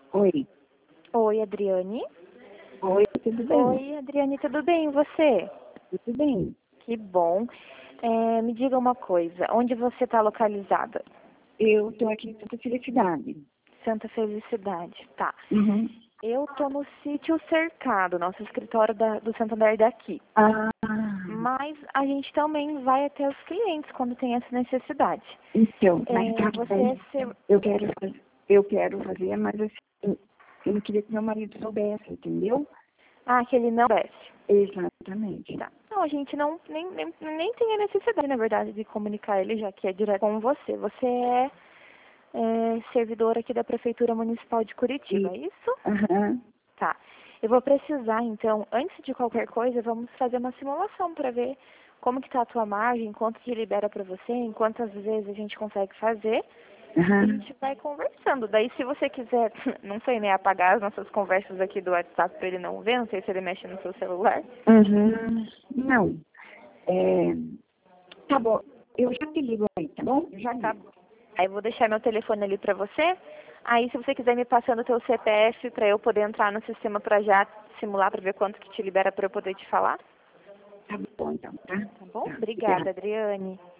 Oi. Oi, Adriane. Oi, tudo bem? Oi, Adriane, tudo bem? E você? Tudo bem. Que bom. Me diga uma coisa, onde você está localizada? Eu estou aqui em Santa Felicidade. Santa Felicidade, tá. Uhum. Eu tô no sítio Cercado, nosso escritório do Santander daqui. Ah, Mas a gente também vai até os clientes quando tem essa necessidade. então, mas tá Você bem. é ser... Eu quero fazer, mas assim, eu não queria que meu marido soubesse, entendeu? Ah, que ele não desce. Exatamente. Tá. Não, a gente nem tem a necessidade, na verdade, de comunicar ele, já que é direto com você. Você é servidor aqui da Prefeitura Municipal de Curitiba, E, é isso? aham, Tá. Eu vou precisar, então, antes de qualquer coisa, vamos fazer uma simulação para ver como que tá a tua margem, quanto que libera para você, em quantas vezes a gente consegue fazer. A aham. gente vai conversando. Daí, se você quiser, não sei, né, apagar as nossas conversas aqui do WhatsApp para ele não ver, não sei se ele mexe no seu celular. Uhum. Não. É, tá bom. Eu já te ligo aí, tá bom? Eu já Tá ligo. bom. Aí eu vou deixar meu telefone ali pra você. Aí se você quiser me passando o teu CPF pra eu poder entrar no sistema pra já simular pra ver quanto que te libera pra eu poder te falar. Tá bom, então, tá? Tá bom? Tá. Obrigada, Obrigada. Adriane.